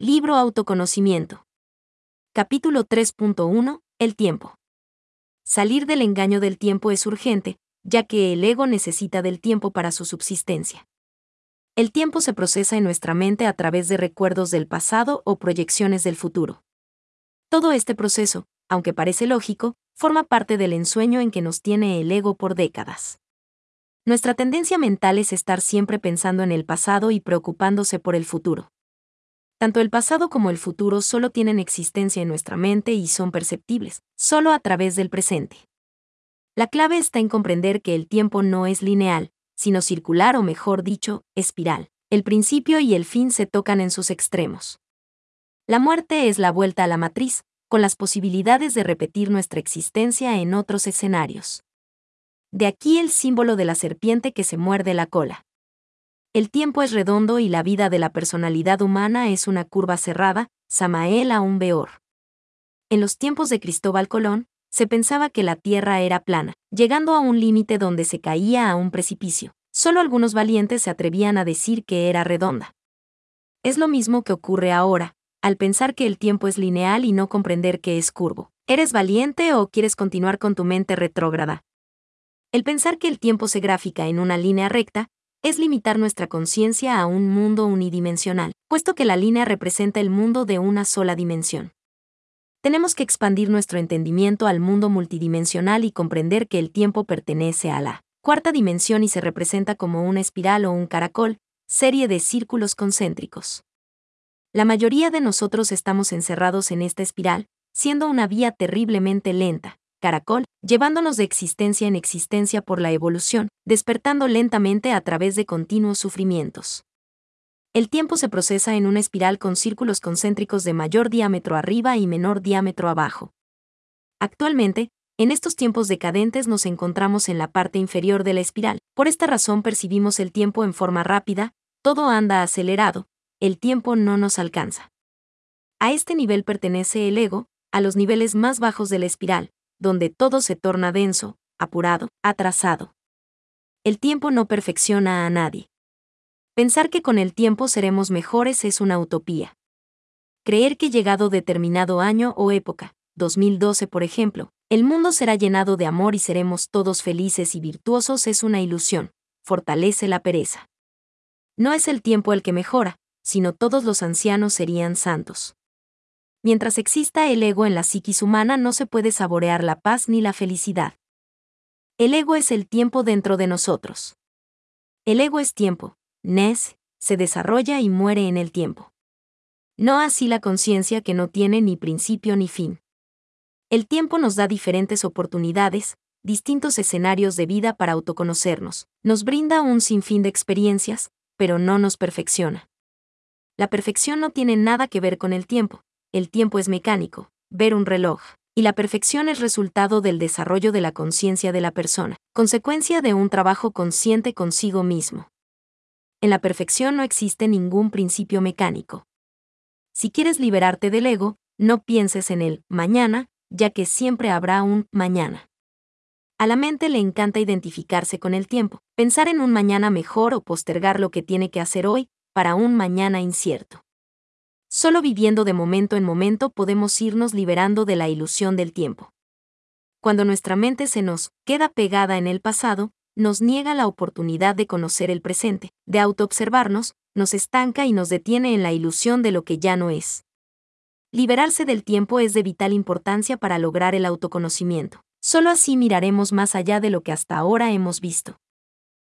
Libro Autoconocimiento. Capítulo 3.1. El tiempo. Salir del engaño del tiempo es urgente, ya que el ego necesita del tiempo para su subsistencia. El tiempo se procesa en nuestra mente a través de recuerdos del pasado o proyecciones del futuro. Todo este proceso, aunque parece lógico, forma parte del ensueño en que nos tiene el ego por décadas. Nuestra tendencia mental es estar siempre pensando en el pasado y preocupándose por el futuro. Tanto el pasado como el futuro solo tienen existencia en nuestra mente y son perceptibles, solo a través del presente. La clave está en comprender que el tiempo no es lineal, sino circular o mejor dicho, espiral. El principio y el fin se tocan en sus extremos. La muerte es la vuelta a la matriz, con las posibilidades de repetir nuestra existencia en otros escenarios. De aquí el símbolo de la serpiente que se muerde la cola. El tiempo es redondo y la vida de la personalidad humana es una curva cerrada, Samael Aun Weor. En los tiempos de Cristóbal Colón, se pensaba que la Tierra era plana, llegando a un límite donde se caía a un precipicio. Solo algunos valientes se atrevían a decir que era redonda. Es lo mismo que ocurre ahora, al pensar que el tiempo es lineal y no comprender que es curvo. ¿Eres valiente o quieres continuar con tu mente retrógrada? El pensar que el tiempo se gráfica en una línea recta es limitar nuestra conciencia a un mundo unidimensional, puesto que la línea representa el mundo de una sola dimensión. Tenemos que expandir nuestro entendimiento al mundo multidimensional y comprender que el tiempo pertenece a la cuarta dimensión y se representa como una espiral o un caracol, serie de círculos concéntricos. La mayoría de nosotros estamos encerrados en esta espiral, siendo una vía terriblemente lenta, caracol, llevándonos de existencia en existencia por la evolución, despertando lentamente a través de continuos sufrimientos. El tiempo se procesa en una espiral con círculos concéntricos de mayor diámetro arriba y menor diámetro abajo. Actualmente, en estos tiempos decadentes nos encontramos en la parte inferior de la espiral. Por esta razón percibimos el tiempo en forma rápida, todo anda acelerado, el tiempo no nos alcanza. A este nivel pertenece el ego, a los niveles más bajos de la espiral, donde todo se torna denso, apurado, atrasado. El tiempo no perfecciona a nadie. Pensar que con el tiempo seremos mejores es una utopía. Creer que llegado determinado año o época, 2012 por ejemplo, el mundo será llenado de amor y seremos todos felices y virtuosos es una ilusión, fortalece la pereza. No es el tiempo el que mejora, sino todos los ancianos serían santos. Mientras exista el ego en la psiquis humana no se puede saborear la paz ni la felicidad. El ego es el tiempo dentro de nosotros. El ego es tiempo, Nes, se desarrolla y muere en el tiempo. No así la conciencia que no tiene ni principio ni fin. El tiempo nos da diferentes oportunidades, distintos escenarios de vida para autoconocernos, nos brinda un sinfín de experiencias, pero no nos perfecciona. La perfección no tiene nada que ver con el tiempo es mecánico, ver un reloj, y la perfección es resultado del desarrollo de la conciencia de la persona, consecuencia de un trabajo consciente consigo mismo. En la perfección no existe ningún principio mecánico. Si quieres liberarte del ego, no pienses en el mañana, ya que siempre habrá un mañana. A la mente le encanta identificarse con el tiempo, pensar en un mañana mejor o postergar lo que tiene que hacer hoy para un mañana incierto. Solo viviendo de momento en momento podemos irnos liberando de la ilusión del tiempo. Cuando nuestra mente se nos queda pegada en el pasado, nos niega la oportunidad de conocer el presente, de autoobservarnos, nos estanca y nos detiene en la ilusión de lo que ya no es. Liberarse del tiempo es de vital importancia para lograr el autoconocimiento. Solo así miraremos más allá de lo que hasta ahora hemos visto.